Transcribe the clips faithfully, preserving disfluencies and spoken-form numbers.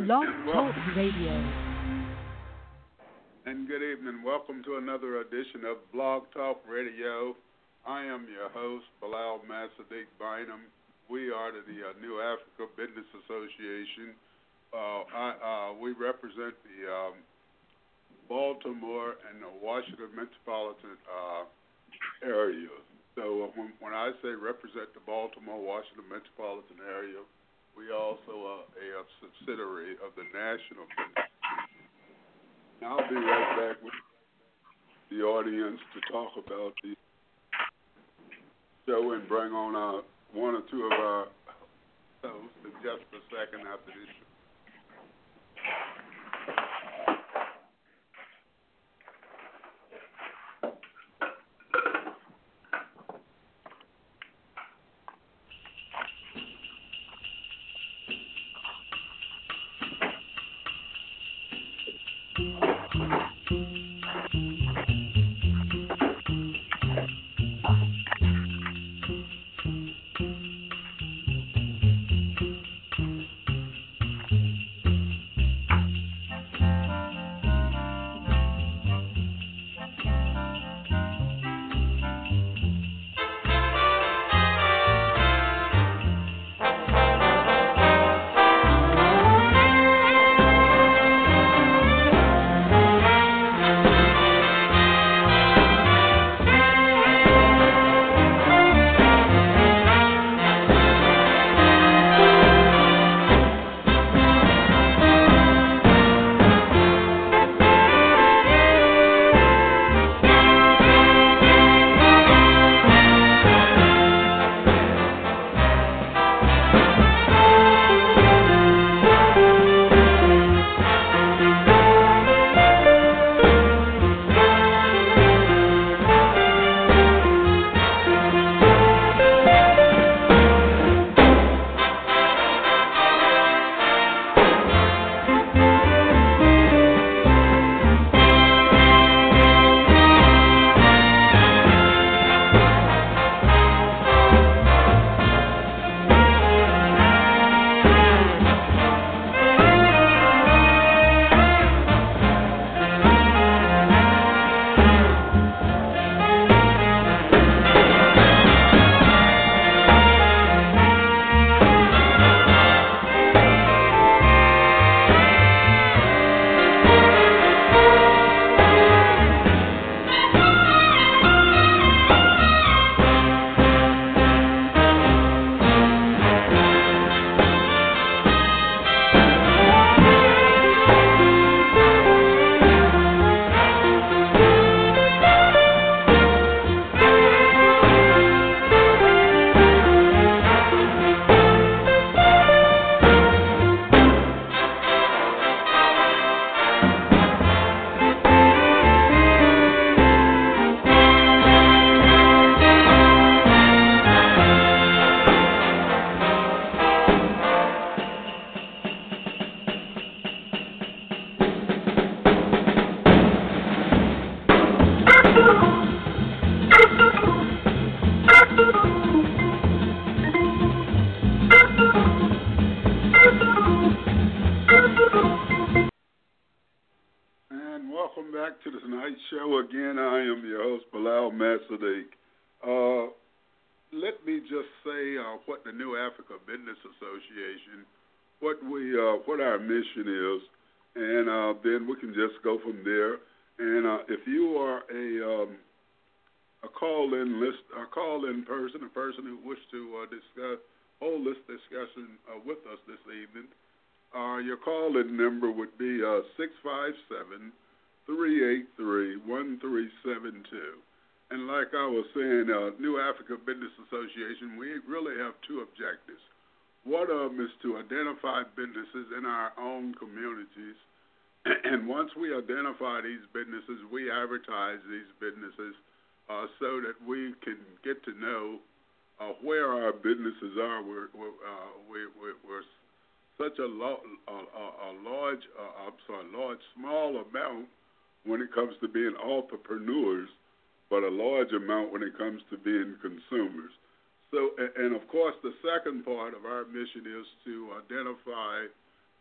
Blog Talk Radio. And good evening. Welcome to another edition of Blog Talk Radio. I am your host, Bilal Massadik Bynum. We are the uh, New Africa Business Association. Uh, I, uh, we represent the um, Baltimore and the Washington metropolitan uh, area. So uh, when, when I say represent the Baltimore, Washington metropolitan area, we also are a, a subsidiary of the National Business. Now I'll be right back with the audience to talk about the show and bring on uh, one or two of our hosts in just a second after this show.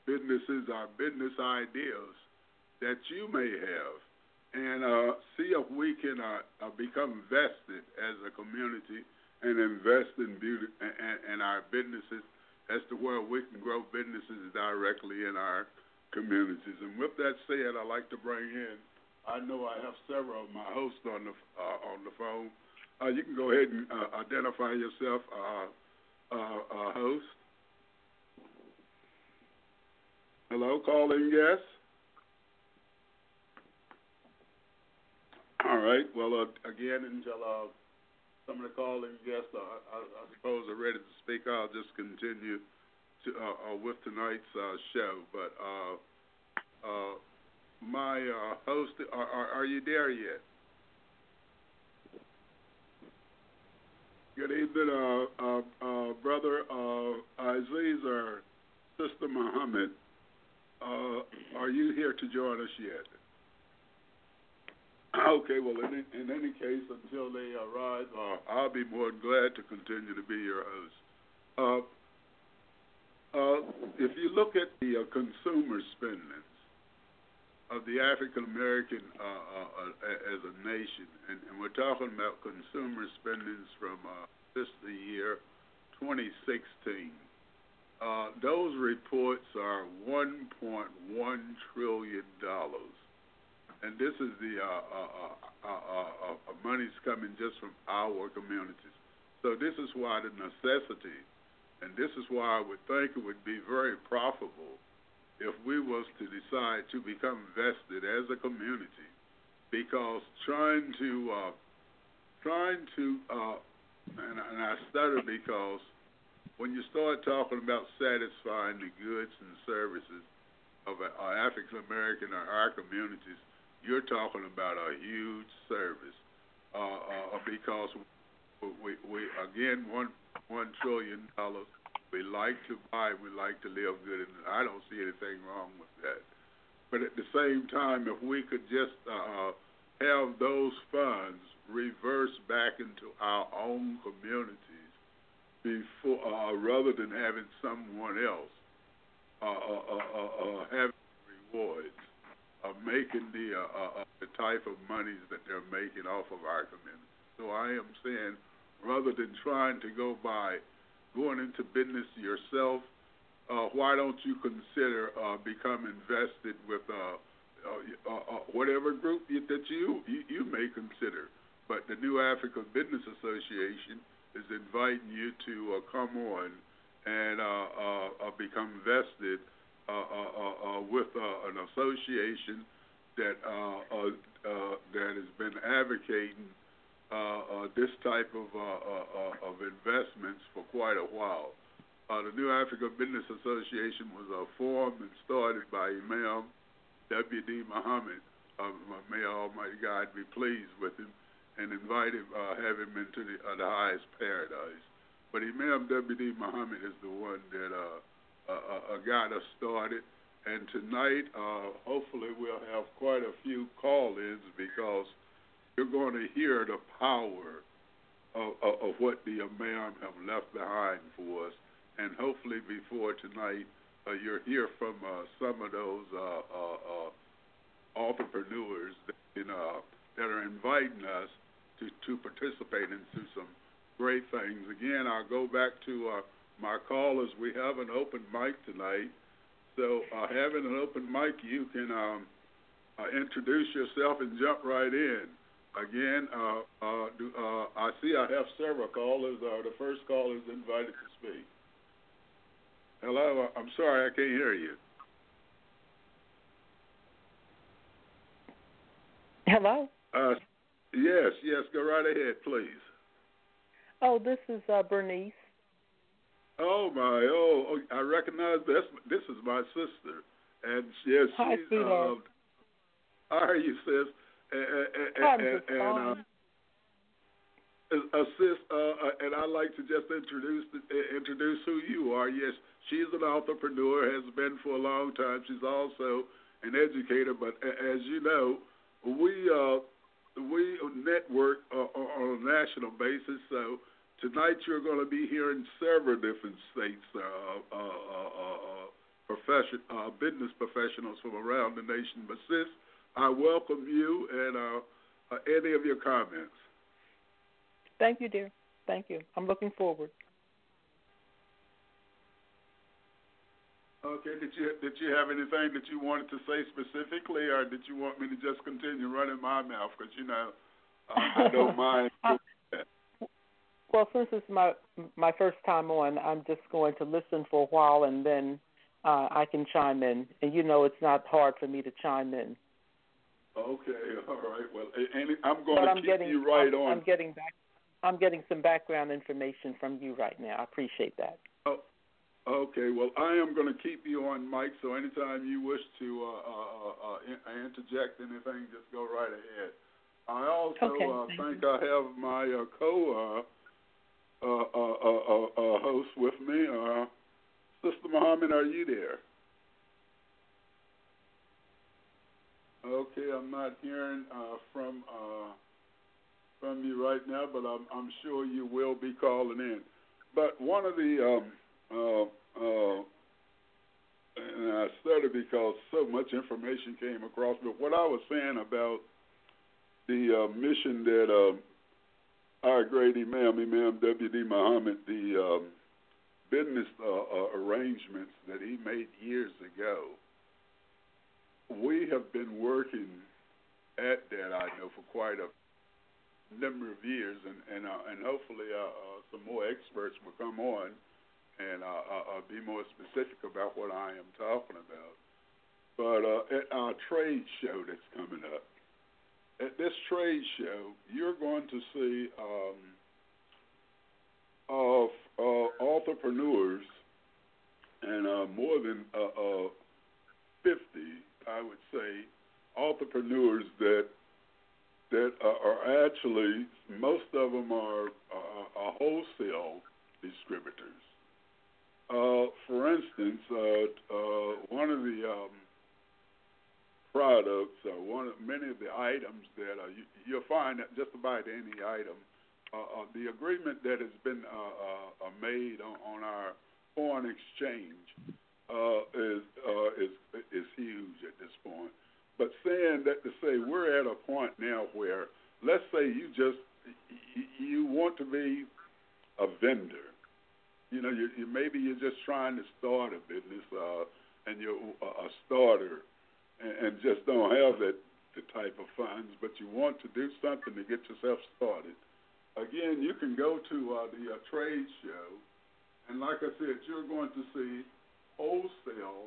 businesses or business ideas that you may have, and uh, see if we can uh, uh, become vested as a community and invest in beauty and, and our businesses as to where we can grow businesses directly in our communities. And with that said, I'd like to bring in, I know I have several of my hosts on the uh, on the phone. Uh, you can go ahead and uh, identify yourself, uh, uh, uh, host. Hello, calling guest. All right. Well, uh, again, until uh, some of the calling guests, uh, I, I suppose, are ready to speak, I'll just continue to, uh, uh, with tonight's uh, show. But uh, uh, my uh, host, are, are, are you there yet? Good evening, uh, uh, uh, Brother uh, Aziz or Sister Muhammad. Uh, are you here to join us yet? Okay, well, in, in any case, until they arrive, uh, I'll be more than glad to continue to be your host. Uh, uh, if you look at the uh, consumer spending of the African American uh, uh, as a nation, and, and we're talking about consumer spendings from uh, fiscal year twenty sixteen. Uh, those reports are one point one trillion dollars, and this is the uh, uh, uh, uh, uh, money's coming just from our communities. So this is why the necessity, and this is why I would think it would be very profitable if we was to decide to become vested as a community, because trying to uh, trying to uh, and, and I stutter because when you start talking about satisfying the goods and services of our African American or our communities, you're talking about a huge service uh, uh, because we, we again one one trillion dollars. We like to buy, we like to live good, and I don't see anything wrong with that. But at the same time, if we could just uh, have those funds reversed back into our own communities before, uh, rather than having someone else uh, uh, uh, uh, uh, having rewards, uh, making the uh, uh, the type of monies that they're making off of our community. So I am saying, rather than trying to go by going into business yourself, uh, why don't you consider uh, becoming invested with uh, uh, uh, uh, whatever group you, that you, you you may consider? But the New Africa Business Association is inviting you to uh, come on and uh, uh, uh, become vested uh, uh, uh, uh, with uh, an association that uh, uh, uh, that has been advocating Uh, uh, this type of, uh, uh, uh, of investments for quite a while. Uh, the New Africa Business Association was uh, formed and started by Imam W D Muhammad. Uh, may Almighty God be pleased with him and invite him, uh, have him into the, uh, the highest paradise. But Imam W D Muhammad is the one that uh, uh, uh, got us started. And tonight, uh, hopefully, we'll have quite a few call-ins because you're going to hear the power of, of, of what the Imam have left behind for us. And hopefully before tonight, uh, you'll hear from uh, some of those uh, uh, uh, entrepreneurs that, you know, that are inviting us to, to participate into some great things. Again, I'll go back to uh, my callers. We have an open mic tonight. So uh, having an open mic, you can um, uh, introduce yourself and jump right in. Again, uh, uh, do, uh, I see I have several callers. Uh, the first caller is invited to speak. Hello, I'm sorry, I can't hear you. Hello? Uh, yes, yes, go right ahead, please. Oh, this is uh, Bernice. Oh, my, oh, oh, I recognize this. This is my sister. And yes, Hi, she's, sweetheart. uh, how are you, sis? And, and, I'm and, just and, fine. uh, Assist, uh, and I'd like to just introduce introduce who you are. Yes, she's an entrepreneur, has been for a long time. She's also an educator, but as you know, we uh, we network uh, on a national basis. So tonight you're going to be hearing several different states uh, uh, uh, uh, profession, uh, business professionals from around the nation. But sis, I welcome you and uh, uh, any of your comments. Thank you, dear. Thank you. I'm looking forward. Okay. Did you did you have anything that you wanted to say specifically, or did you want me to just continue running my mouth? Because you know, uh, I don't mind. Well, since it's my my first time on, I'm just going to listen for a while, and then uh, I can chime in. And you know, it's not hard for me to chime in. Okay, all right. Well, and I'm going but to I'm keep getting, you right I'm, on. I'm getting back. I'm getting some background information from you right now. I appreciate that. Oh, okay. Well, I am going to keep you on mic, so anytime you wish to uh, uh, uh, interject anything, just go right ahead. I also okay, uh, thank think I have my uh, co uh, uh, uh, uh, uh, host with me. Uh, Sister Muhammad, are you there? Okay, I'm not hearing uh, from uh, from you right now, but I'm, I'm sure you will be calling in. But one of the, um, uh, uh, and I started because so much information came across, but what I was saying about the uh, mission that uh, our great Imam, Imam W D Muhammad, the um, business uh, uh, arrangements that he made years ago, we have been working at that, I know, for quite a number of years, and and, uh, and hopefully uh, uh, some more experts will come on and uh, uh, be more specific about what I am talking about. But uh, at our trade show that's coming up, at this trade show, you're going to see um, of uh, entrepreneurs and uh, more than uh, uh, fifty, I would say, entrepreneurs that that are actually, most of them are uh, uh, wholesale distributors. Uh, for instance, uh, uh, one of the um, products, uh, one of many of the items that uh, you, you'll find that just about any item, uh, uh, the agreement that has been uh, uh, made on, on our foreign exchange uh, is, uh, is is huge at this point. But saying that to say we're at a point now where, let's say you just, you want to be a vendor. You know, you, you maybe you're just trying to start a business uh, and you're a starter and, and just don't have that the type of funds, but you want to do something to get yourself started. Again, you can go to uh, the uh, trade show, and like I said, you're going to see wholesale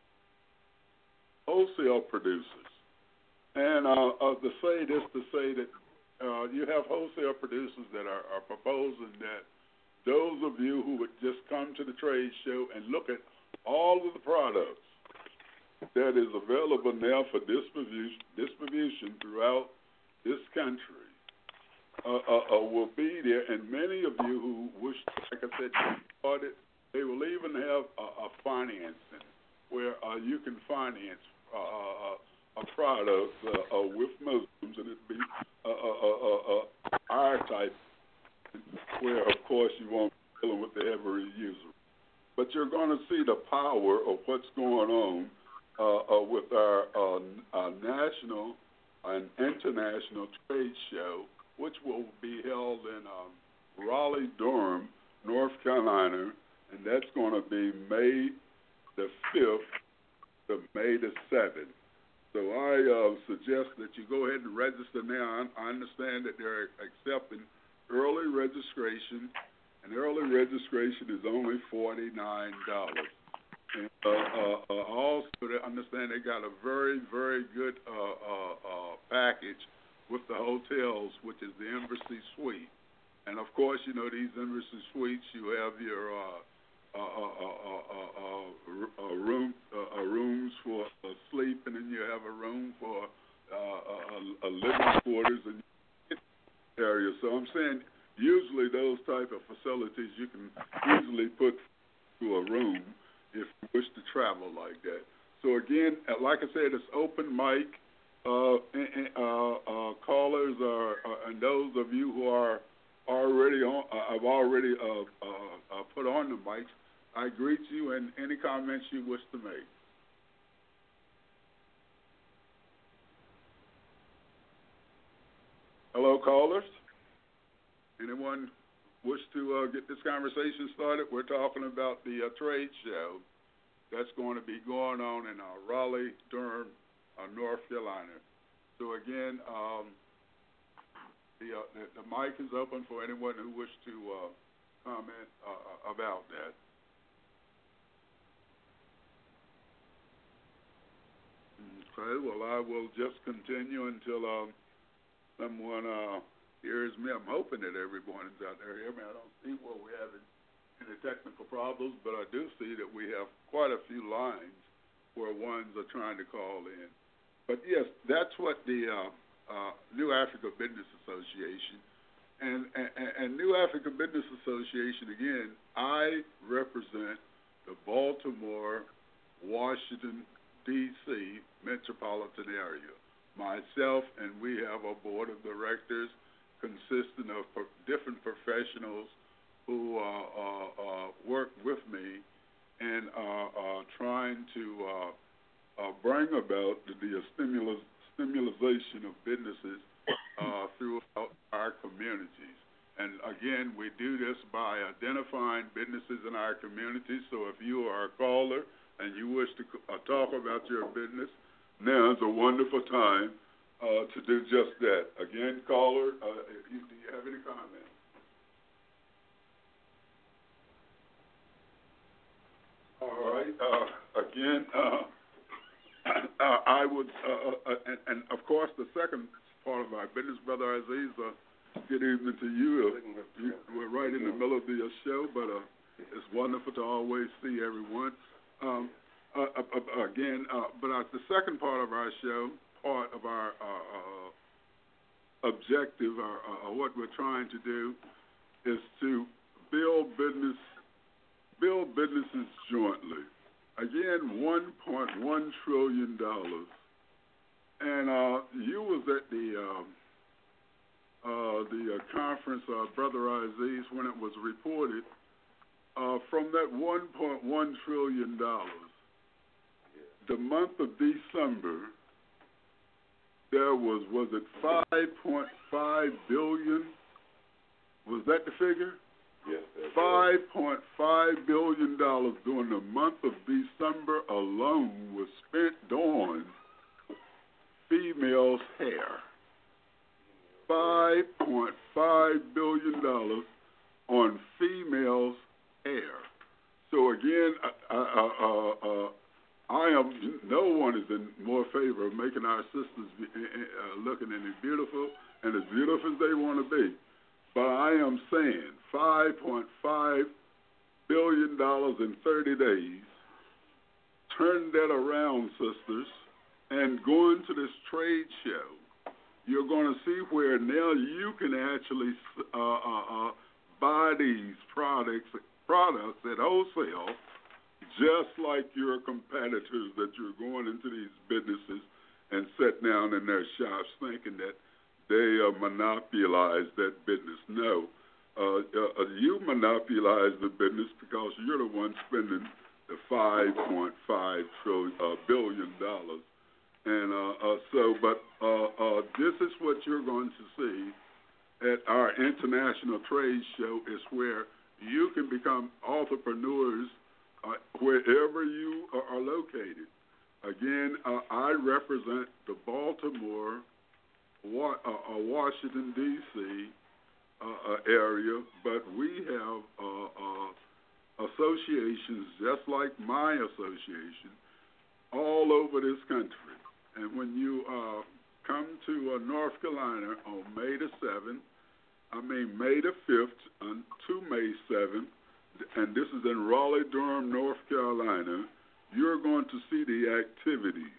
wholesale producers. And uh, uh, to say this, to say that uh, you have wholesale producers that are, are proposing that those of you who would just come to the trade show and look at all of the products that is available now for distribution, distribution throughout this country uh, uh, uh, will be there. And many of you who wish, like I said, to start it, they will even have a, a financing where uh, you can finance Uh, a product uh, uh, with Muslims, and it'd be uh, uh, uh, uh, our type, where of course you won't be dealing with the every user. But you're going to see the power of what's going on uh, uh, with our, uh, our national and international trade show, which will be held in um, Raleigh, Durham, North Carolina, and that's going to be May the fifth to May the seventh. So I uh, suggest that you go ahead and register now. I understand that they're accepting early registration, and early registration is only forty-nine dollars. And uh, uh, uh, also, I understand they got a very, very good uh, uh, uh, package with the hotels, which is the Embassy Suite. And, of course, you know, these Embassy Suites, you have your uh, Uh, uh, uh, uh, uh, uh, room, uh, uh, rooms for uh, sleep, and then you have a room for uh, uh, uh, living quarters and area. So I'm saying usually those type of facilities you can easily put to a room if you wish to travel like that. So again, like I said, it's open mic. Uh, uh, uh, callers are, uh, and those of you who are already on, uh, have already uh, uh, uh, put on the mics, I greet you and any comments you wish to make. Hello, callers. Anyone wish to uh, get this conversation started? We're talking about the uh, trade show that's going to be going on in uh, Raleigh, Durham, uh, North Carolina. So again, um, the, uh, the the mic is open for anyone who wishes to uh, comment uh, about that. Okay, well, I will just continue until um, someone uh, hears me. I'm hoping that everyone is out there hearing me. I don't see where we're having any technical problems, but I do see that we have quite a few lines where ones are trying to call in. But yes, that's what the uh, uh, New Africa Business Association and, and, and New Africa Business Association, again, I represent the Baltimore, Washington, D C metropolitan area. Myself and we have a board of directors consisting of pro- different professionals who uh, uh, uh, work with me and are uh, uh, trying to uh, uh, bring about the, the stimulus, stimulation of businesses uh, throughout our communities. And again, we do this by identifying businesses in our communities. So if you are a caller and you wish to uh, talk about your business, now is a wonderful time uh, to do just that. Again, caller, uh, if you, do you have any comments? All right. Uh, again, uh, uh, I would, uh, uh, and, and of course, the second part of our business, Brother Aziz, uh, good evening to you. Uh, you. We're right in the middle of the uh, show, but uh, it's wonderful to always see everyone. Um, uh, uh, uh, again, uh, but uh, the second part of our show, part of our uh, uh, objective, or uh, what we're trying to do, is to build business, build businesses jointly. Again, one point one trillion dollars, and uh, you was at the um, uh, the uh, conference, uh, Brother Aziz, when it was reported. Uh, from that one point one trillion dollars, the month of December, there was, was it five point five billion dollars? Was that the figure? Yes. five point five billion dollars during the month of December alone was spent on females' hair. five point five billion dollars on females' hair. So again, I, I, uh, uh, I am, no one is in more favor of making our sisters be, uh, looking any beautiful and as beautiful as they want to be. But I am saying five point five billion dollars in thirty days, turn that around, sisters, and go into this trade show. You're going to see where now you can actually uh, uh, uh, buy these products, products at wholesale, just like your competitors that you're going into these businesses and sit down in their shops thinking that they uh, monopolize that business. No, uh, uh, you monopolize the business because you're the one spending the five point five trillion uh, billion dollars. And uh, uh, so, but uh, uh, this is what you're going to see at our international trade show, is where you can become entrepreneurs uh, wherever you are, are located. Again, uh, I represent the Baltimore, Wa- uh, uh, Washington, D C uh, uh, area, but we have uh, uh, associations just like my association all over this country. And when you uh, come to uh, North Carolina on May the seventh, I mean May the fifth um, to May seventh, and this is in Raleigh, Durham, North Carolina, you're going to see the activities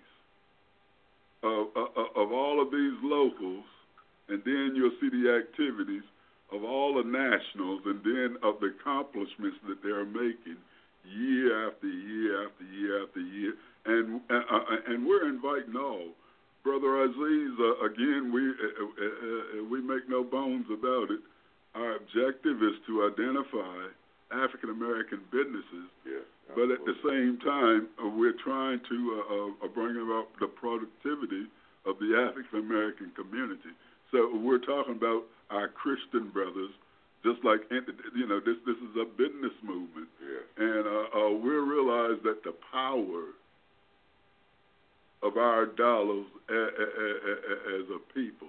of, of, of all of these locals, and then you'll see the activities of all the nationals, and then of the accomplishments that they're making year after year after year after year. And uh, and we're inviting all. Brother Aziz, uh, again, we uh, uh, uh, we make no bones about it. Our objective is to identify African American businesses. Yes, but at the same time, uh, we're trying to uh, uh, bring about the productivity of the African American community. So we're talking about our Christian brothers, just like, you know, this this is a business movement. Yeah. And uh, uh, we realize that the power of our dollars a- a- a- as a people,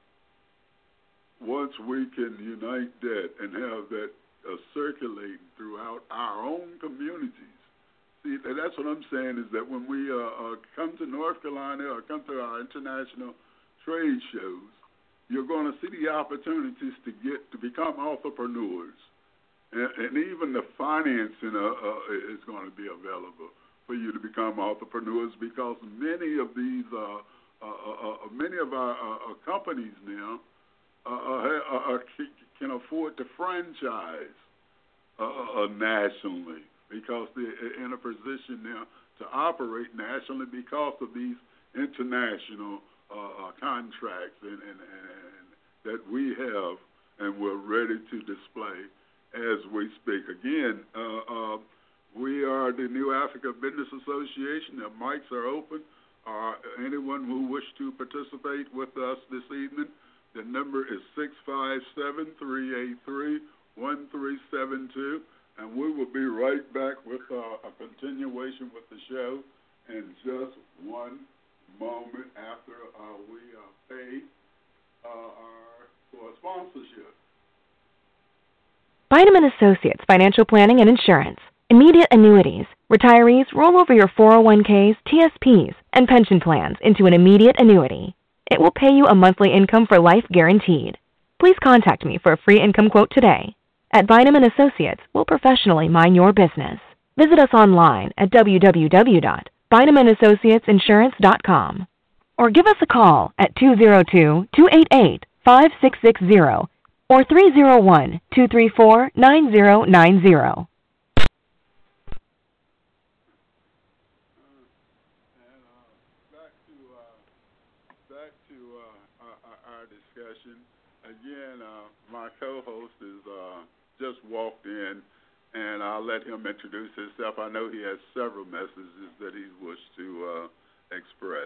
once we can unite that and have that uh, circulating throughout our own communities. See, that's what I'm saying is that when we uh, uh, come to North Carolina or come to our international trade shows, you're going to see the opportunities to get to become entrepreneurs, and, and even the financing uh, uh, is going to be available for you to become entrepreneurs, because many of these, uh, uh, uh, uh, many of our uh, uh, companies now uh, uh, uh, can afford to franchise uh, uh, nationally, because they're in a position now to operate nationally because of these international uh, uh, contracts and, and, and that we have, and we're ready to display as we speak. Again, uh, uh, we are the New Africa Business Association. The mics are open. Uh, anyone who wishes to participate with us this evening, the number is six five seven, three eight three, one three seven two, and we will be right back with uh, a continuation with the show in just one moment after uh, we uh, pay uh, our, for a sponsorship. Vitamin Associates Financial Planning and Insurance. Immediate annuities. Retirees roll over your four oh one k's, T S P's, and pension plans into an immediate annuity. It will pay you a monthly income for life guaranteed. Please contact me for a free income quote today. At Vitamin Associates, we'll professionally mind your business. Visit us online at w w w dot vitamin associates insurance dot com or give us a call at two oh two, two eight eight, five six six zero or three oh one, two three four, nine zero nine zero. Our discussion. Again, uh, my co-host is uh, just walked in, and I'll let him introduce himself. I know he has several messages that he wishes to uh, express.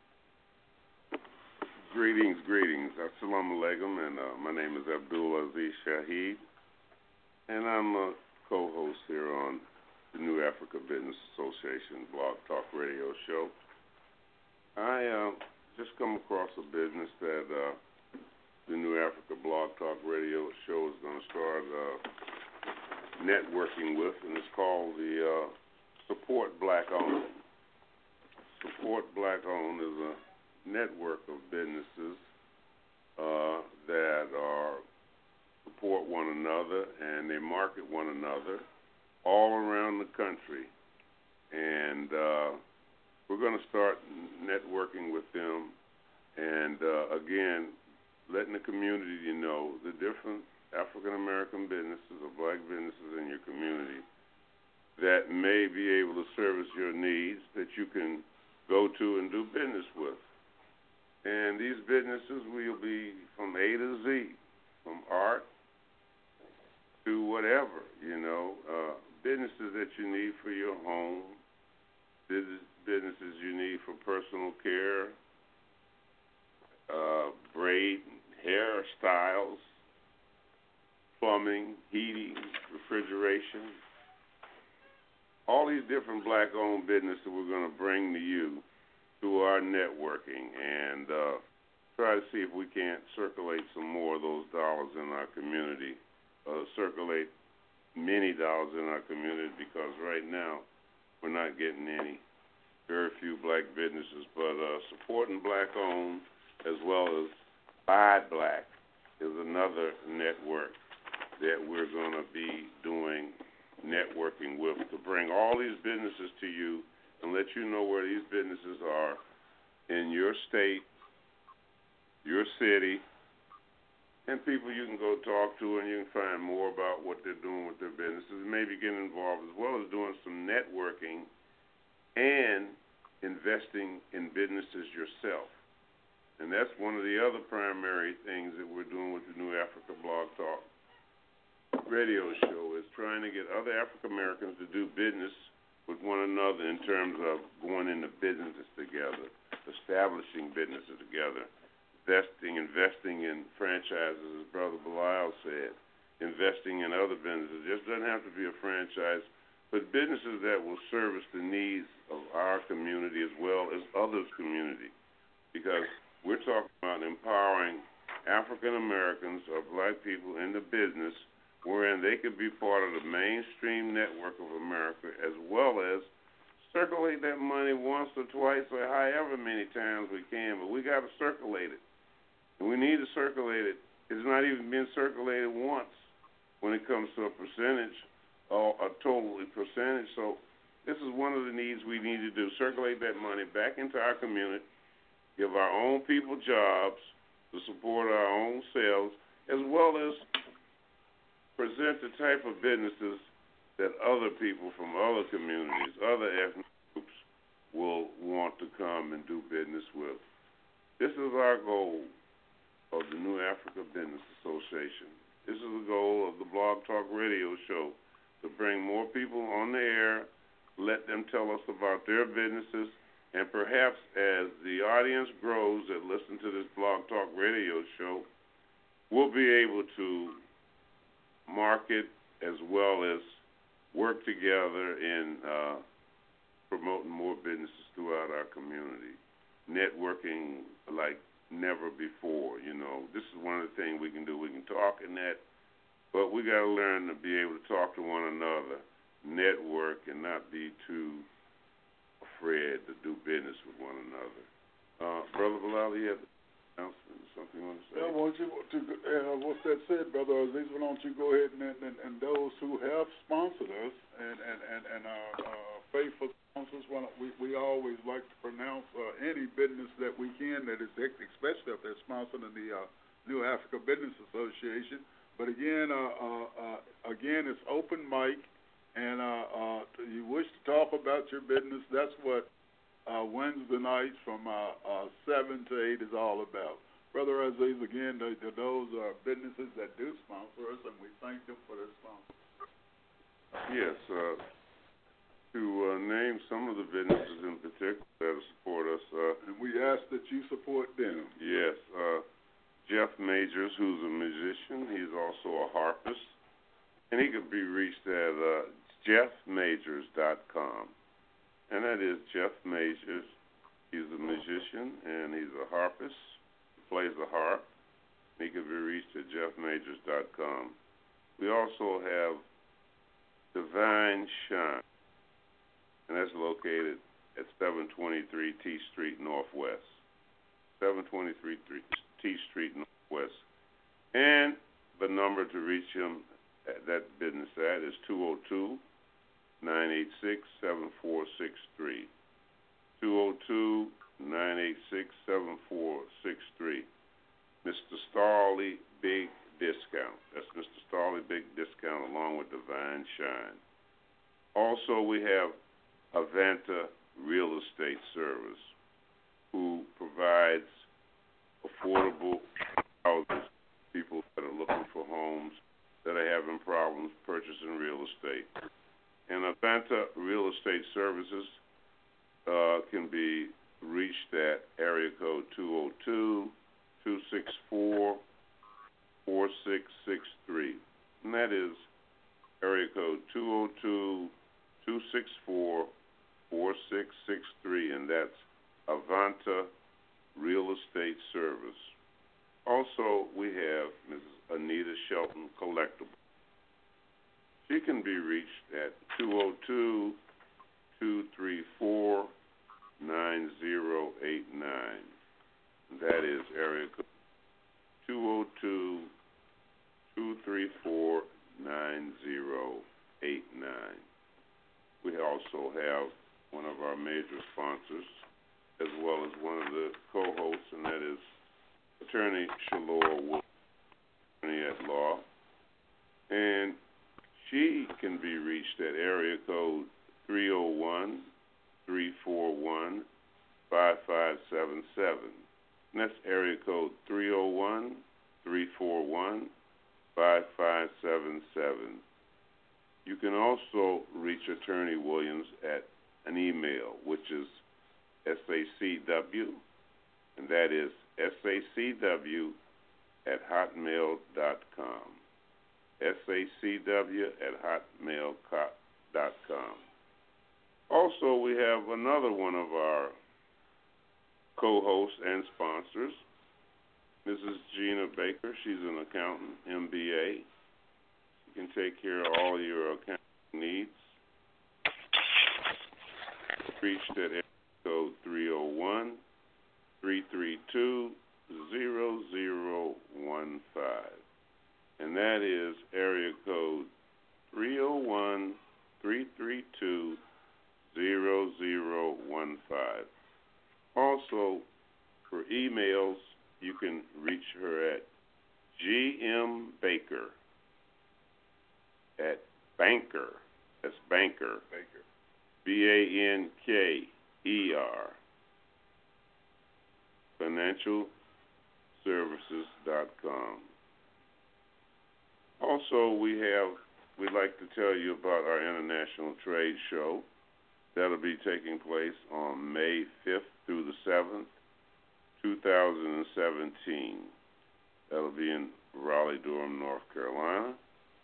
Greetings, greetings. Assalamu alaikum, and uh, my name is Abdul Aziz Shaheed, and I'm a co-host here on the New Africa Business Association Blog Talk Radio Show. I uh, just come across a business that uh, the New Africa Blog Talk Radio Show is going to start uh, networking with, and it's called the uh, Support Black Owned. Support Black Owned is a network of businesses uh, that are support one another, and they market one another all around the country. And uh, we're going to start networking with them, and uh, again, letting the community know the different African-American businesses or black businesses in your community that may be able to service your needs that you can go to and do business with. And these businesses will be from A to Z, from art to whatever, you know, uh, businesses that you need for your home, business, businesses you need for personal care, uh, braid, hairstyles, plumbing, heating, refrigeration, all these different black-owned businesses we're going to bring to you through our networking, and uh, try to see if we can't circulate some more of those dollars in our community, uh, circulate many dollars in our community, because right now we're not getting any, very few black businesses, but uh, supporting black-owned as well as Buy Black is another network that we're going to be doing networking with to bring all these businesses to you and let you know where these businesses are in your state, your city, and people you can go talk to, and you can find more about what they're doing with their businesses, and maybe get involved, as well as doing some networking and investing in businesses yourself. And that's one of the other primary things that we're doing with the New Africa Blog Talk radio show is trying to get other African Americans to do business with one another in terms of going into businesses together, establishing businesses together, investing, investing in franchises, as Brother Bilal said, investing in other businesses. It just doesn't have to be a franchise, but businesses that will service the needs of our community as well as others' community, because we're talking about empowering African Americans or black people in the business wherein they could be part of the mainstream network of America, as well as circulate that money once or twice or however many times we can, but we got to circulate it. And we need to circulate it. It's not even been circulated once when it comes to a percentage or a total percentage. So this is one of the needs we need to do, circulate that money back into our community, give our own people jobs to support our own selves, as well as present the type of businesses that other people from other communities, other ethnic groups will want to come and do business with. This is our goal of the New Africa Business Association. This is the goal of the Blog Talk Radio show, to bring more people on the air, let them tell us about their businesses, and perhaps as the audience grows that listen to this Blog Talk Radio show, we'll be able to market as well as work together in uh, promoting more businesses throughout our community, networking like never before. You know, this is one of the things we can do. We can talk and that, but we got to learn to be able to talk to one another, network, and not be too afraid to do business with one another. Uh, Brother Bilal, you have something you want to say? Yeah, why don't you, to, uh, what's that said, Brother Aziz, why don't you go ahead and, and, and those who have sponsored us and, and, and, and our uh, faithful sponsors, well, we, we always like to pronounce uh, any business that we can that is, especially if they're sponsored in the uh, New Africa Business Association. But again, uh, uh, uh, again, it's open mic, and uh, uh, you wish to talk about your business, that's what uh, Wednesday nights from uh, uh, seven to eight is all about. Brother Aziz, again, the, the, those are businesses that do sponsor us, and we thank them for their sponsorship. Yes, uh, to uh, name some of the businesses in particular that support us. Uh, and we ask that you support them. Yes, uh, Jeff Majors, who's a musician, he's also a harpist, and he could be reached at uh, jeff majors dot com. And that is Jeff Majors. He's a musician, and he's a harpist, plays the harp. He can be reached at jeff majors dot com. We also have Divine Shine, and that's located at seven twenty-three T Street Northwest. seven twenty-three T Street Northwest. And the number to reach him at that business at is two oh two, nine eight six, seven four six three. two oh two, nine eight six, seven four six three. Mister Starley Big Discount. That's Mister Starley Big Discount along with Divine Shine. Also, we have Avanta Real Estate Service, who provides affordable houses for people that are looking for homes that are having problems purchasing real estate. And Avanta Real Estate Services uh, can be reached at area code two oh two, two six four, four six six three. And that is area code two oh two, two six four, four six six three, and that's Avanta Real Estate Service. Also, we have Missus Anita Shelton Collectible. She can be reached at two oh two, two three four, nine oh eight nine. That is area code two oh two, two three four, nine oh eight nine. We also have one of our major sponsors, as well as one of the co-hosts, and that is Attorney Shalor Wood, attorney at law. And she can be reached at area code three oh one, three four one, five five seven seven. And that's area code three oh one, three four one, five five seven seven. You can also reach Attorney Williams at an email, which is S A C W, and that is S A C W at hotmail dot com. S A C W at hotmail dot com. Also, we have another one of our co-hosts and sponsors, Missus Gina Baker. She's an accountant, M B A. She can take care of all your accounting needs. Reached at area code three oh one, three three two, zero zero one five. And that is area code three oh one, three three two, zero zero one five. Also, for emails, you can reach her at gmbaker at banker, that's banker, banker. B A N K E R, financial services dot com. Also, we have, we'd like to tell you about our International Trade Show. That'll be taking place on May fifth through the seventh, two thousand seventeen. That'll be in Raleigh-Durham, North Carolina.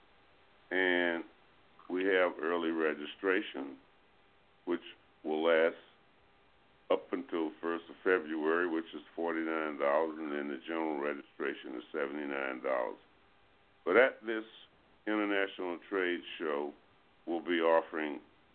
And we have early registration, which will last up until first of February, which is forty-nine dollars, and then the general registration is seventy-nine dollars. But at this International Trade Show, we'll be offering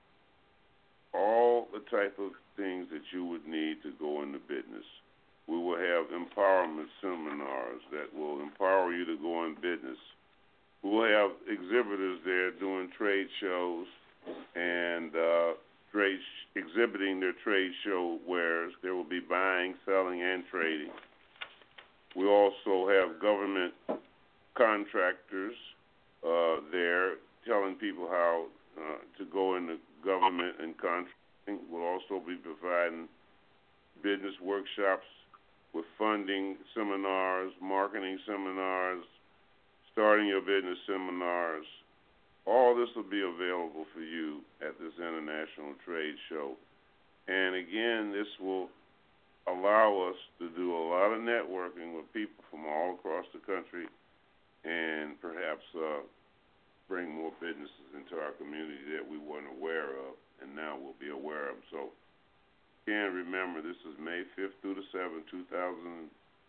all the type of things that you would need to go into business. We will have empowerment seminars that will empower you to go in business. We will have exhibitors there doing trade shows and uh, trade sh- exhibiting their trade show wares. There will be buying, selling, and trading. We also have government contractors uh, there telling people how uh, to go into government and contracting. We'll also be providing business workshops with funding seminars, marketing seminars, starting your business seminars. All this will be available for you at this International Trade Show. And again, this will allow us to do a lot of networking with people from all across the country and perhaps uh, bring more businesses into our community that we weren't aware of and now we'll be aware of. So again, remember, this is May fifth through the seventh, two thousand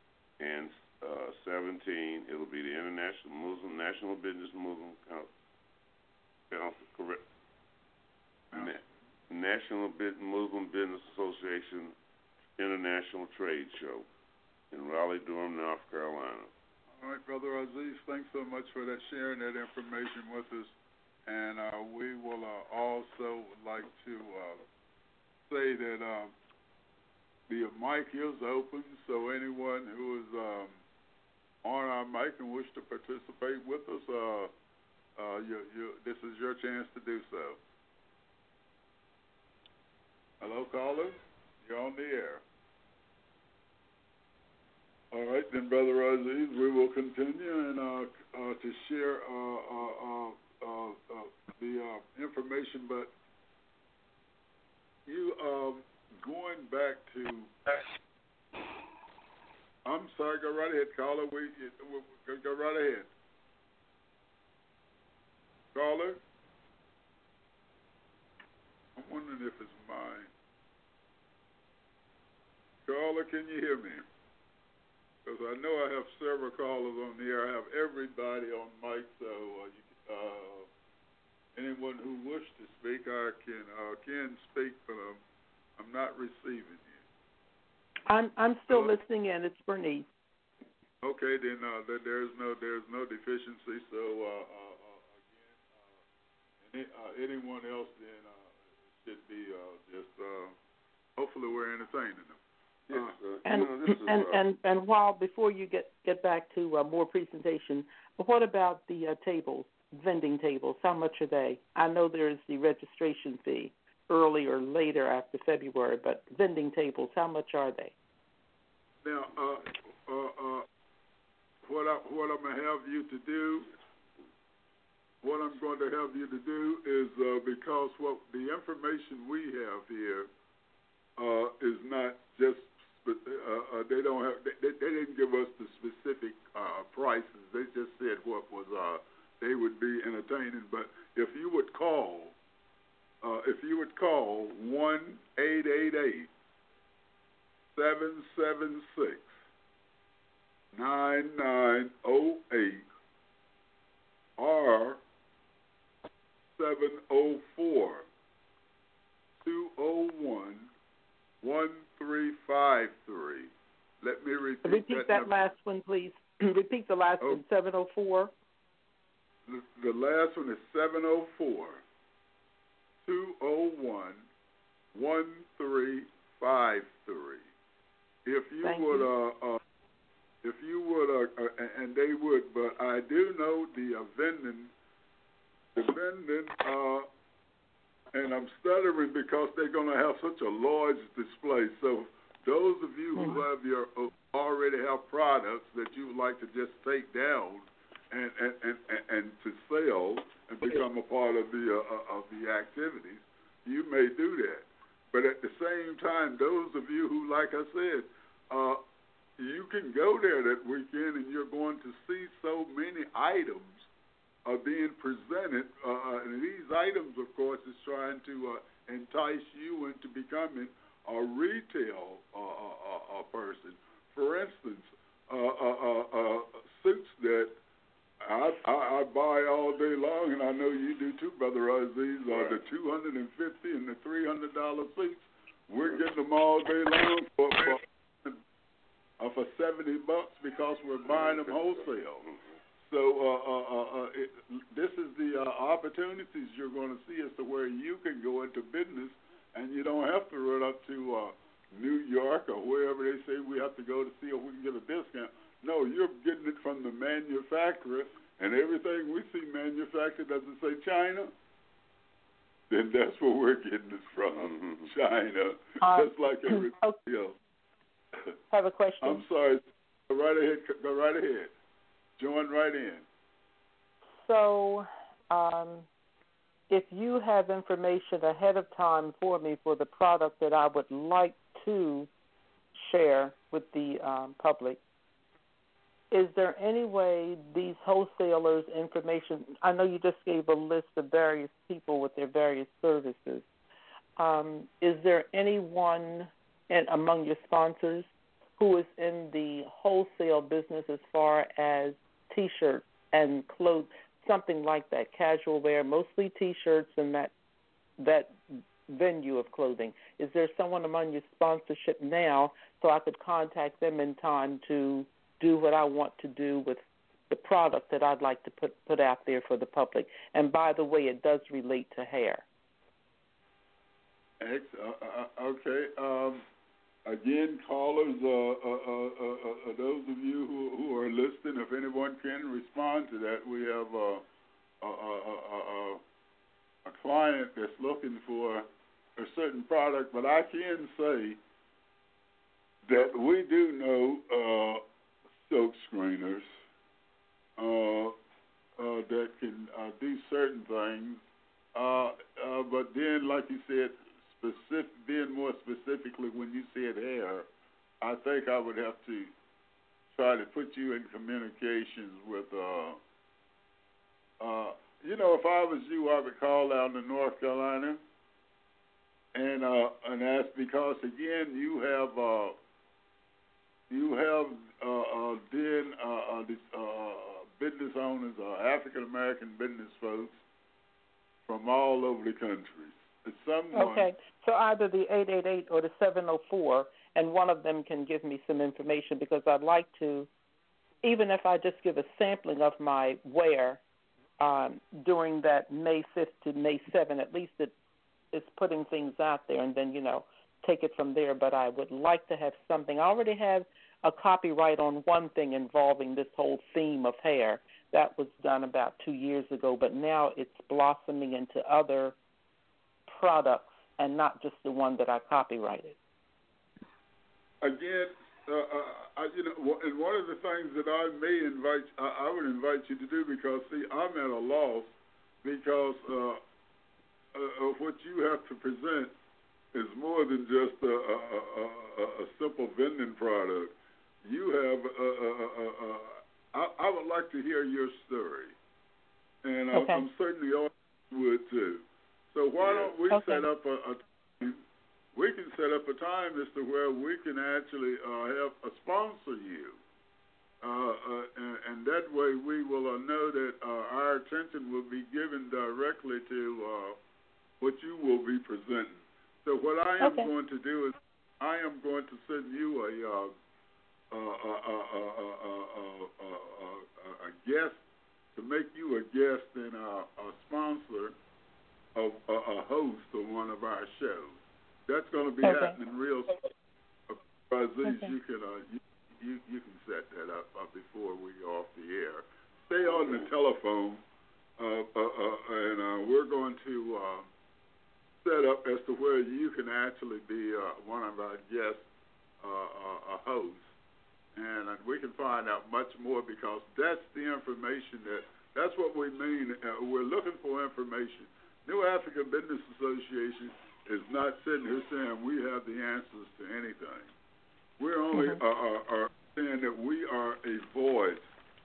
seventeen. It'll be the International Muslim, National Business Muslim Council, correct? Na- National Muslim Business Association International Trade Show in Raleigh-Durham, North Carolina. All right, Brother Aziz, thanks so much for that, sharing that information with us. And uh, we will uh, also like to uh, say that uh, the mic is open, so anyone who is um, on our mic and wish to participate with us, uh, uh, you, you, this is your chance to do so. Hello, caller. You're on the air. All right, then, Brother Aziz, we will continue and uh, uh, to share uh, uh, uh, uh, uh, the uh, information. But you um, going back to, I'm sorry, go right ahead, caller. We, we go right ahead, caller. I'm wondering if it's mine. Caller, can you hear me? Because I know I have several callers on the air. I have everybody on mic, so uh, you, uh, anyone who wishes to speak, I can uh, can speak, but um, I'm not receiving you. I'm I'm still Hello? listening in. It's Bernice. Okay, then uh, there's no there's no deficiency. So uh, uh, uh, again, uh, any, uh, anyone else then uh, should be uh, just uh, hopefully we're entertaining them. Yes, uh, and, you know, this is, and, uh, and and while before you get, get back to uh, more presentation, what about the uh, tables, vending tables? How much are they? I know there's the registration fee early or later after February, but vending tables, how much are they? Now, uh, uh, uh, what I what I'm gonna have you to do what I'm going to have you to do is uh, because what the information we have here uh, is not just uh, uh, they don't have they, they didn't give us the specific uh, prices. They just said what was uh, they would be entertaining. But if you would call, uh, if you would call one eight eight eight seven seven six nine nine zero eight or seven zero four two zero one one three five three. Let me repeat, repeat that, that last one, please. Repeat the last oh, one. Seven zero four. The, the last one is seven zero four two zero one one three five three. If you Thank would, you. uh, uh, if you would, uh, uh, and they would, but I do know the uh, vending, the vending, uh, and I'm stuttering because they're going to have such a large display. So those of you who have your uh, already have products that you would like to just take down and and, and, and, and to sell and become a part of the uh, of the activities, you may do that. But at the same time, those of you who, like I said, uh, you can go there that weekend and you're going to see so many items are being presented, uh, and these items, of course, is trying to uh, entice you into becoming a retail uh, uh, uh, person. For instance, uh, uh, uh, uh, suits that I, I, I buy all day long, and I know you do too, Brother Aziz, are the two hundred fifty dollars and the three hundred dollars suits. We're getting them all day long for, for, uh, for seventy bucks because we're buying them wholesale. So uh, uh, uh, uh, it, this is the uh, opportunities you're going to see as to where you can go into business, and you don't have to run up to uh, New York or wherever they say we have to go to see if we can get a discount. No, you're getting it from the manufacturer, and everything we see manufactured doesn't say China. Then that's where we're getting it from, mm-hmm. China, uh, just like everything okay. else. I have a question. I'm sorry. Go right ahead. Go right ahead. Join right in. So, um, if you have information ahead of time for me for the product that I would like to share with the um, public, is there any way these wholesalers' information, I know you just gave a list of various people with their various services, um, is there anyone in, among your sponsors who is in the wholesale business as far as T-shirts and clothes, something like that, casual wear, mostly T-shirts and that that venue of clothing? Is there someone among your sponsorship now so I could contact them in time to do what I want to do with the product that I'd like to put, put out there for the public? And by the way, it does relate to hair. Ex- uh, uh, okay. Um, again, callers, uh, uh, uh, uh, uh, those of you who, who are listening, if anyone can respond to that, we have uh, a, a, a, a client that's looking for a certain product, but I can say that we do know uh, silk screeners uh, uh, that can uh, do certain things, uh, uh, but then, like you said, specific, being more specifically when you said hair, I think I would have to try to put you in communications with, uh, uh, you know, if I was you, I would call down to North Carolina and uh, and ask, because again, you have uh, you have uh, uh, then uh, uh, this, uh, business owners, uh, African American business folks from all over the country. Someone, okay, so either the eight eight eight or the seven oh four, and one of them can give me some information, because I'd like to, even if I just give a sampling of my wear um, during that May fifth to May seventh, at least it, it's putting things out there, and then, you know, take it from there. But I would like to have something. I already have a copyright on one thing involving this whole theme of hair. That was done about two years ago, but now it's blossoming into other products and not just the one that I copyrighted. Again, uh, uh, I, you know, and one of the things that I may invite, I, I would invite you to do, because see, I'm at a loss because uh, uh, what you have to present is more than just a, a, a, a simple vending product. You have, a, a, a, a, I, I would like to hear your story, and okay. I'm certainly the audience would too. So why don't we okay. set up a, a time, we can set up a time as to where we can actually uh, have a sponsor you. Uh, uh, and, and that way we will uh, know that uh, our attention will be given directly to uh, what you will be presenting. So what I am okay. going to do is I am going to send you a uh, uh, uh, uh, uh, uh, uh, uh, a guest, to make you a guest and a, a sponsor, of a, a host of one of our shows. That's going to be okay. happening real soon. Aziz, okay. you can uh, you, you you can set that up uh, before we go off the air. Stay on the telephone, uh, uh, uh, and uh, we're going to uh, set up as to where you can actually be uh, one of our guest uh, uh, a host, and uh, we can find out much more, because that's the information that that's what we mean. Uh, we're looking for information. New African Business Association is not sitting here saying we have the answers to anything. We're only mm-hmm. uh, are saying that we are a voice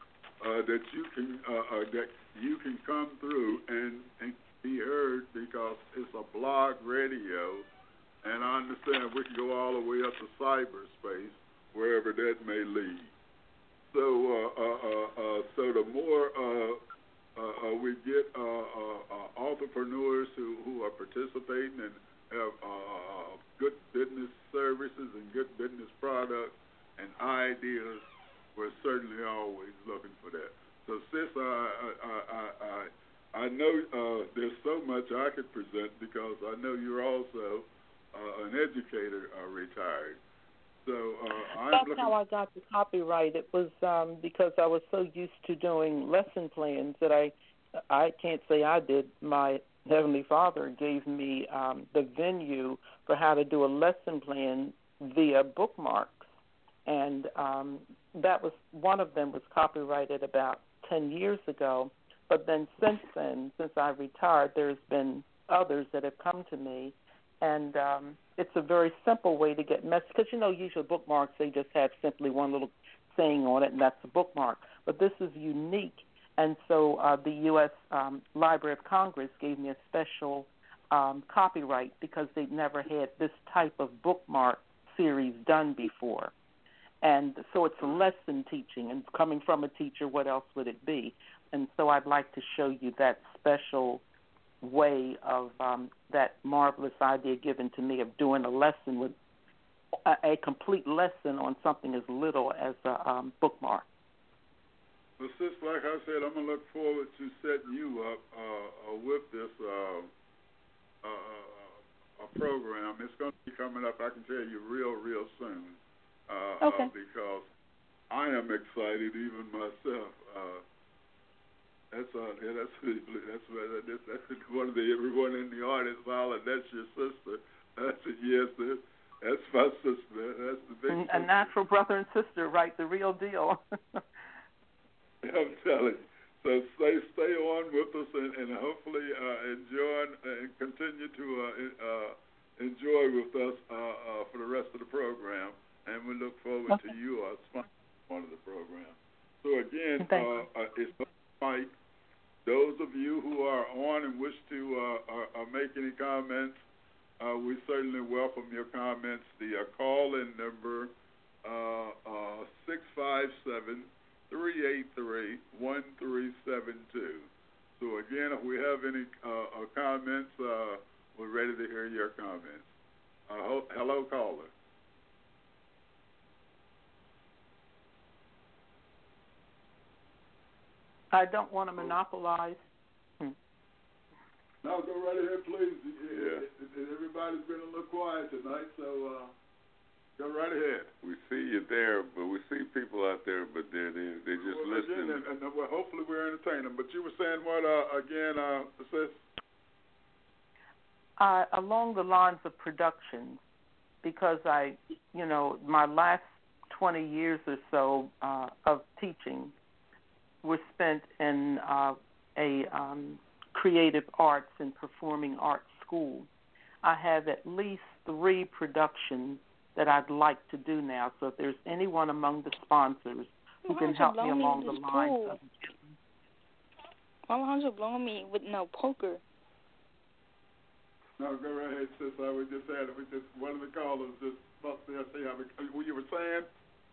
uh, that you can uh, uh, that you can come through and, and be heard, because it's a blog radio, and I understand we can go all the way up to cyberspace, wherever that may lead. So, uh, uh, uh, uh, so the more uh, uh, uh, we get uh, uh, uh, entrepreneurs who, who are participating and have uh, good business services and good business products and ideas, we're certainly always looking for that. So, sis, I, I, I, I, I know uh, there's so much I could present, because I know you're also uh, an educator uh, retired. So uh, I'm That's looking. how I got the copyright. It was um, because I was so used to doing lesson plans that I, I can't say I did. My Heavenly Father gave me um, the venue for how to do a lesson plan via bookmarks, and um, that was one of them was copyrighted about ten years ago. But then since then, since I retired, there's been others that have come to me. And um, it's a very simple way to get messages. Because, you know, usually bookmarks, they just have simply one little saying on it, and that's a bookmark. But this is unique. And so uh, the U S Um, Library of Congress gave me a special um, copyright, because they'd never had this type of bookmark series done before. And so it's a lesson teaching. And coming from a teacher, what else would it be? And so I'd like to show you that special way of um, that marvelous idea given to me of doing a lesson with a, a complete lesson on something as little as a um, bookmark. Well, sis, like I said, I'm going to look forward to setting you up uh, uh, with this uh, uh, a program. It's going to be coming up, I can tell you, real, real soon. Uh, okay. Uh, because I am excited, even myself. Uh, That's uh, yeah, that's that's that's that's one of the everyone in the audience hollering. That's your sister. I said, yes, sis. That's my sister. That's the big. A natural brother and sister, right? The real deal. I'm telling you. So stay stay on with us, and, and hopefully uh, enjoy and continue to uh, uh, enjoy with us uh, uh, for the rest of the program. And we look forward okay. to you uh, sponsoring one of the programs. So again, uh, uh, it's Mike. Those of you who are on and wish to uh, uh, make any comments, uh, we certainly welcome your comments. The uh, call-in number, uh, uh, six five seven, three eight three, one three seven two. So again, if we have any uh, uh, comments, uh, we're ready to hear your comments. Uh, ho- hello, caller. I don't want to monopolize. Hmm. No, go right ahead, please. Yeah. Everybody's been a little quiet tonight, so uh, go right ahead. We see you there, but we see people out there, but they're they're, they're just well, listening. Again, and, and, well, hopefully we're entertaining them. But you were saying what uh, again, uh, sis? Uh, along the lines of production, because I, you know, my last twenty years or so uh, of teaching were spent in uh, a um, creative arts and performing arts school. I have at least three productions that I'd like to do now. So if there's anyone among the sponsors who can help me along the lines of... Alejandro blowing me with no poker. No, go right ahead, sis. I was just saying, we just, one of the callers just must be, see how what you were saying?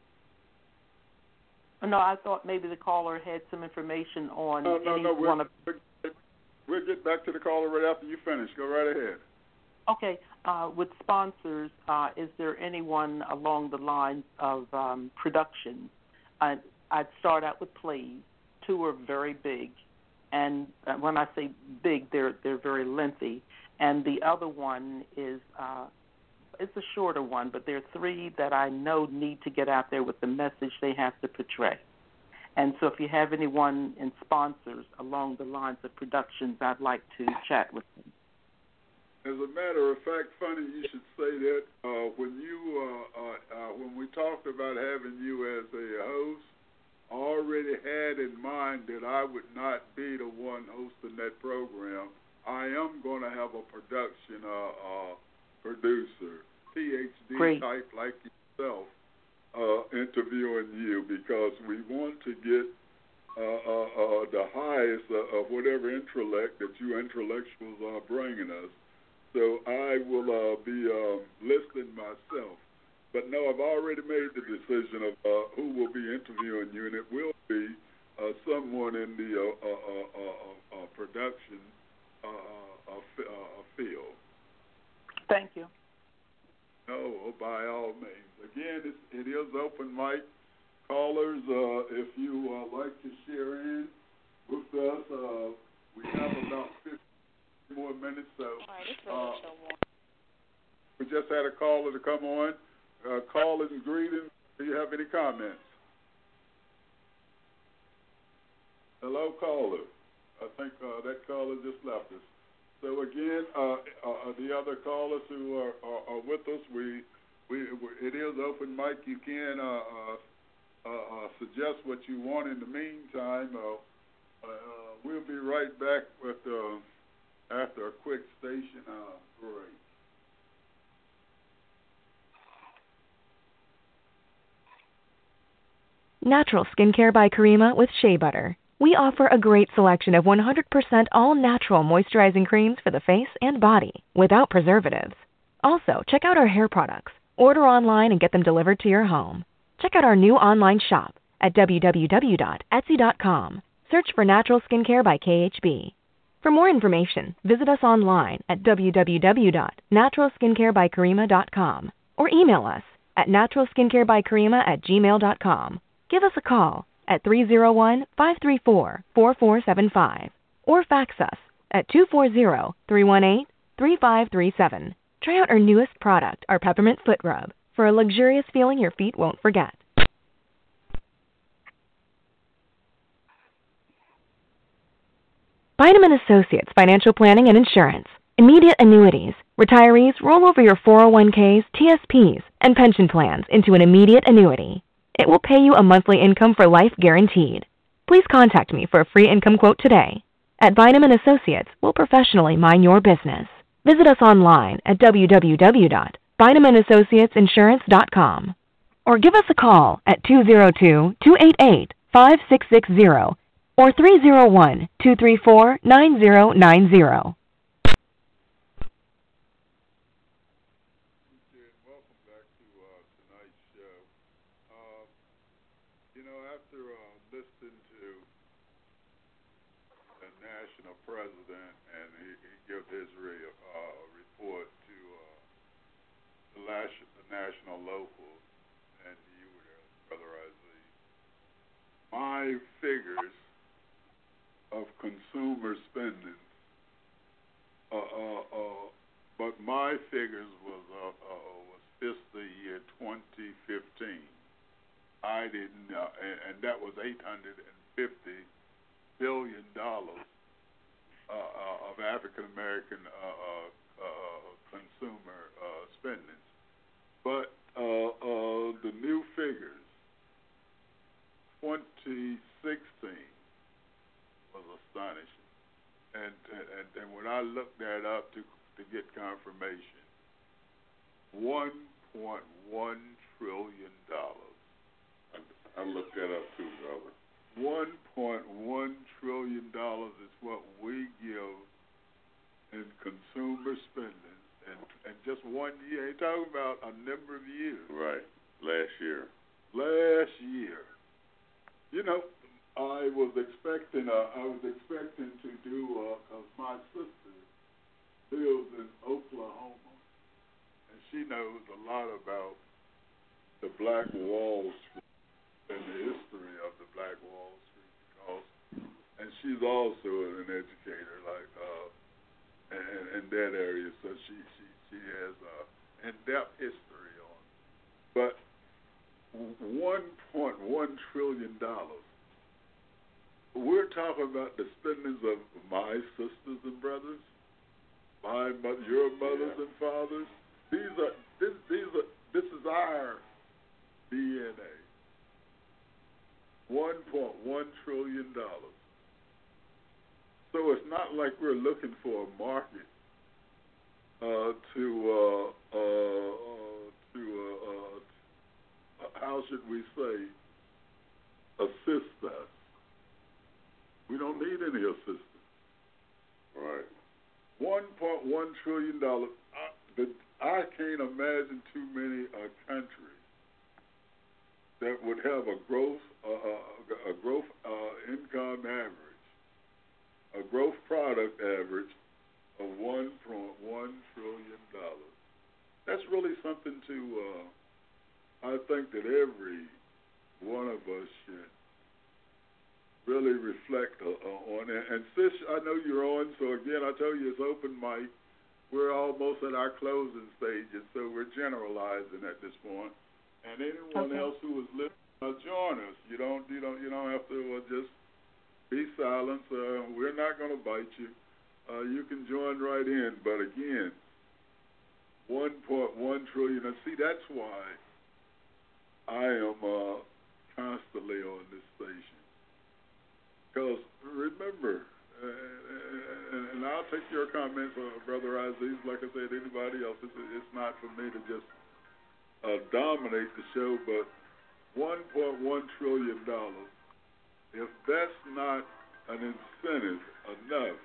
No, I thought maybe the caller had some information on no, no, any no, we'll, one of... We'll get back to the caller right after you finish. Go right ahead. Okay. Uh, with sponsors, uh, is there anyone along the lines of um, production? I, I'd start out with plays. Two are very big. And uh, when I say big, they're they're very lengthy. And the other one is uh, it's a shorter one, but there are three that I know need to get out there with the message they have to portray. And so if you have anyone in sponsors along the lines of productions, I'd like to chat with them. As a matter of fact, funny you should say that. Uh, when you uh, uh, uh, when we talked about having you as a host, I already had in mind that I would not be the one hosting that program. I am going to have a production uh, uh, producer, P H D Great. type like yourself, uh, interviewing you because we want to get uh, uh, uh, the highest uh, of whatever intellect that you intellectuals are bringing us. So I will uh, be uh, listening myself. But no, I've already made the decision of uh, who will be interviewing you, and it will be uh, someone in the uh, uh, uh, uh, uh, production uh, uh, uh, field. Thank you. No, by all means. Again, it's, it is open mic. Callers, uh, if you uh, like to share in with us, uh, we have about fifteen more minutes. So uh, we just had a caller to come on. Uh, callers and greetings. Do you have any comments? Hello, caller. I think uh, that caller just left us. So again, uh, uh, the other callers who are, are, are with us, we, we, we it is open mic. You can uh, uh, uh, suggest what you want. In the meantime, uh, uh, we'll be right back with uh, after a quick station uh, break. Natural Skincare by Karima with Shea Butter. We offer a great selection of one hundred percent all-natural moisturizing creams for the face and body without preservatives. Also, check out our hair products. Order online and get them delivered to your home. Check out our new online shop at w w w dot etsy dot com. Search for Natural Skincare by K H B. For more information, visit us online at w w w dot natural skincare by karima dot com or email us at natural skincare by karima at gmail dot com. Give us a call at three oh one, five three four, four four seven five or fax us at two four zero, three one eight, three five three seven. Try out our newest product, our Peppermint Foot Rub, for a luxurious feeling your feet won't forget. Vitamin Associates Financial Planning and Insurance. Immediate annuities. Retirees roll over your four oh one k's, T S P's, and pension plans into an immediate annuity. It will pay you a monthly income for life guaranteed. Please contact me for a free income quote today. At Vitamin Associates, we'll professionally mind your business. Visit us online at w w w dot vitamin associates insurance dot com or give us a call at two oh two, two eight eight, five six six zero or three oh one, two three four, nine oh nine oh. President, and he, he gave his re, uh, report to uh, the, lash, the national local, and you were Brother Aziz. My figures of consumer spending, uh, uh, uh, but my figures was uh, uh, was fiscal year twenty fifteen. I didn't, uh, and, and that was eight hundred fifty billion dollars. Uh, uh, of African American uh, uh, uh, consumer uh, spending, but uh, uh, the new figures, twenty sixteen was astonishing, and uh, up to to get confirmation. One point one trillion dollars. I, I looked that up too, brother. One point one trillion dollars is what we give in consumer spending, and and just one year. You're talking about a number of years. Right. Last year. Last year. You know, I was expecting. Uh, I was expecting to do because uh, my sister lives in Oklahoma, and she knows a lot about the Black Wall Street and the history of the Black Wall Street, because, and she's also an educator, like uh, in, in that area, so she she she has uh, in-depth history on it. But one point one trillion dollars. We're talking about the spendings of my sisters and brothers, my your mothers yeah. and fathers. These are this these are this is our D N A. One point one trillion dollars. So it's not like we're looking for a market uh, to uh, uh, to uh, uh, how should we say assist us. We don't need any assistance. Right. One point one trillion dollars. I, I can't imagine too many uh, countries that would have a growth uh, a growth uh, income average, a growth product average of one point one trillion dollars. That's really something to. Uh, I think that every one of us should really reflect uh, on it. And sis, I know you're on, so again, I tell you it's open mic. We're almost at our closing stages, so we're generalizing at this point. And anyone okay. else who is listening, uh, join us. You don't, you don't, you don't have to uh, just be silent. Uh, we're not going to bite you. Uh, you can join right in. But again, one point one trillion. And see, that's why I am uh, constantly on this station. Because remember, uh, and, and I'll take your comments, uh, Brother Aziz. Like I said, anybody else, it's, it's not for me to just uh, dominate the show. But one point one trillion dollars, if that's not an incentive enough,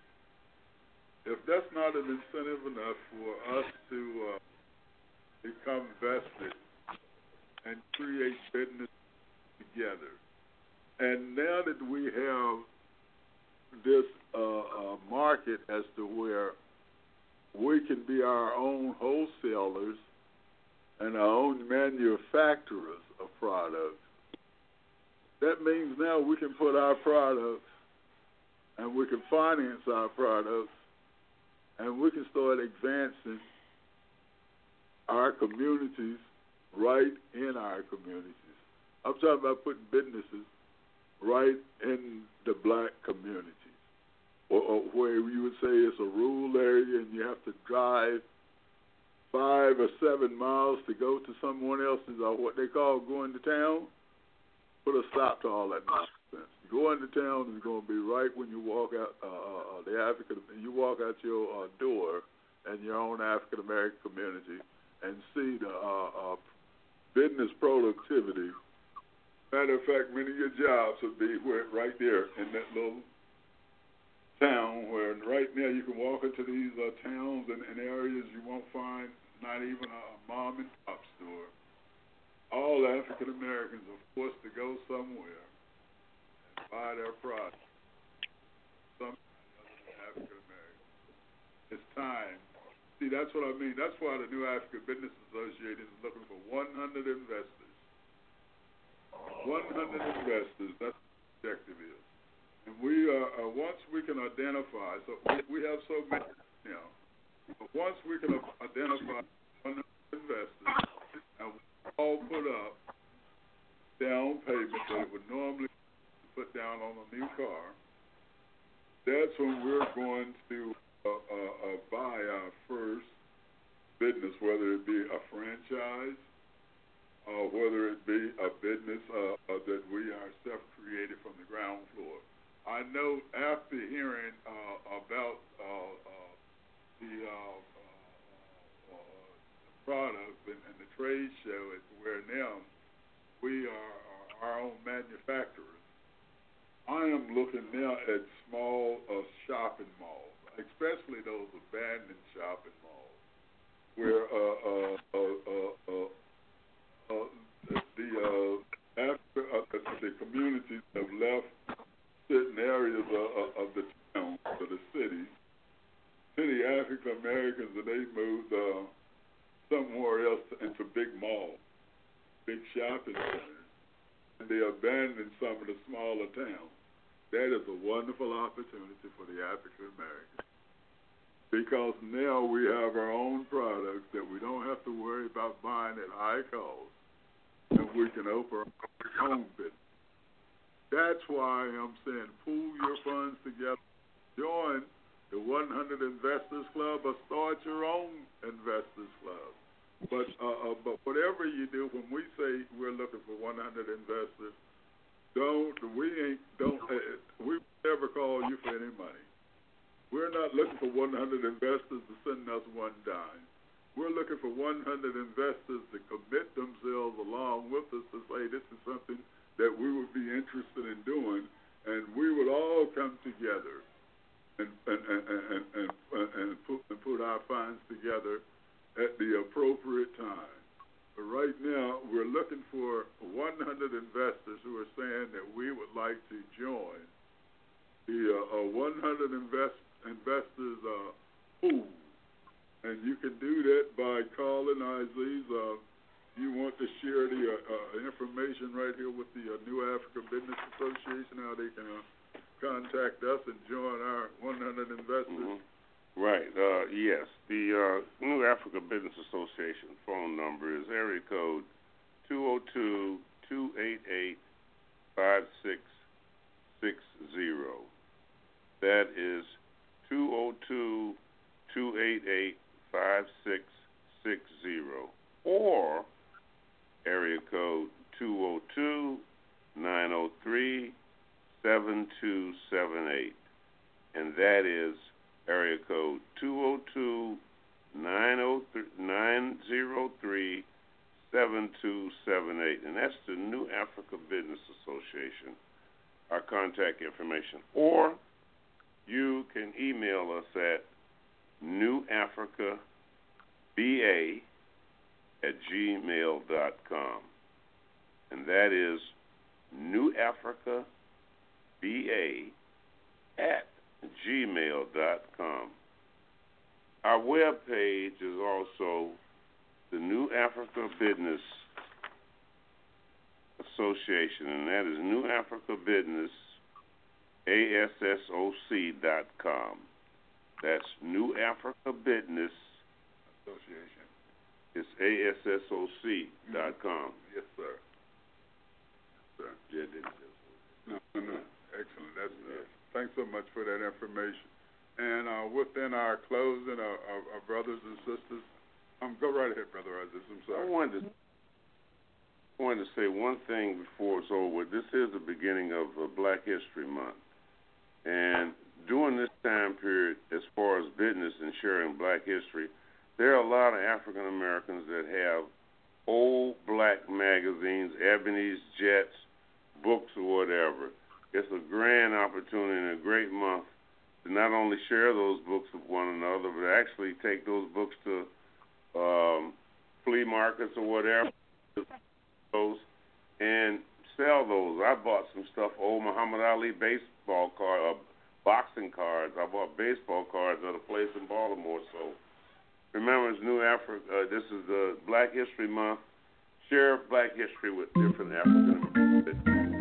if that's not an incentive enough for us to uh, become vested and create business together. And now that we have this uh, uh, market as to where we can be our own wholesalers and our own manufacturers of products, that means now we can put our products and we can finance our products and we can start advancing our communities right in our communities. I'm talking about putting businesses right in the black communities, or, or where you would say it's a rural area and you have to drive five or seven miles to go to someone else's, or what they call going to town. Put a stop to all that nonsense. Going to town is going to be right when you walk out uh, uh, the African. You walk out your uh, door in your own African American community and see the uh, uh, business productivity. Matter of fact, many of your jobs would be where, right there in that little town where right now you can walk into these uh, towns and, and areas you won't find not even a mom and pop store. All African Americans are forced to go somewhere and buy their product. Somebody other than African Americans. It's time. See, that's what I mean. That's why the New African Business Association is looking for one hundred investors. one hundred investors, that's what the objective is. And we are, uh, once we can identify, so we, we have so many now, but once we can identify one hundred investors, and we all put up down payment that it would normally put down on a new car, that's when we're going to uh, uh, uh, buy our first business, whether it be a franchise, Uh, whether it be a business uh, uh, that we ourselves created from the ground floor. I know after hearing uh, about uh, uh, the, uh, uh, uh, the products and, and the trade show at where now we are, are our own manufacturers. I am looking now at small uh, shopping malls, especially those abandoned shopping malls, where uh, uh, uh, uh, uh, uh, the uh, after uh, the communities have left certain areas of, of the town, of the cities. Many African Americans, and they moved uh, somewhere else into big malls, big shopping centers, and they abandoned some of the smaller towns. That is a wonderful opportunity for the African Americans, because now we have our own products that we don't have to worry about buying at high cost, and we can open our own business. That's why I'm saying pool your funds together, join the one hundred Investors Club, or start your own Investors Club. But uh, uh, but whatever you do, when we say we're looking for one hundred investors, don't we ain't don't uh, we never call you for any money. We're not looking for one hundred investors to send us one dime. We're looking for one hundred investors to commit themselves along with us to say this is something that we would be interested in doing, and we would all come together and and and and, and, and, put, and put our funds together at the appropriate time. But right now, we're looking for one hundred investors who are saying that we would like to join the uh, uh, one hundred invest, investors uh, pool. And you can do that by calling Aziz. Uh, you want to share the uh, uh, information right here with the uh, New Africa Business Association, how they can uh, contact us and join our one hundred investors? Mm-hmm. Right. Uh, yes. The uh, New Africa Business Association phone number is area code two oh two, two eight eight, five six six zero. That is two oh two, two eight eight, five six six zero. Or area code two oh two, nine oh three, seven two seven eight. And that is area code two oh two, nine oh three, seven two seven eight. And that's the New Africa Business Association, our contact information. Or you can email us at newafricaba at gmail dot com. And that is newafricaba at gmail dot com. Our web page is also the New Africa Business Association, and that is New Africa Business A S S O C dot com. That's New Africa Business Association. It's A S S O C dot com. Yes, sir. Yes, sir. Yeah, didn't just. No, no, no. Excellent. That's uh, thanks so much for that information. And uh, within our closing, our, our, our brothers and sisters, um, go right ahead, Brother Aziz. I'm sorry. I wanted to, I wanted to say one thing before it's over. This is the beginning of uh, Black History Month. And during this time period, as far as business and sharing Black history, there are a lot of African Americans that have old black magazines, Ebony's, Jets, books, or whatever. It's a grand opportunity and a great month to not only share those books with one another, but actually take those books to um, flea markets or whatever, those, and sell those. I bought some stuff, old Muhammad Ali baseball card, uh, boxing cards. I bought baseball cards at a place in Baltimore. So remember, it's New Africa. Uh, this is the Black History Month. Share Black history with different African Americans.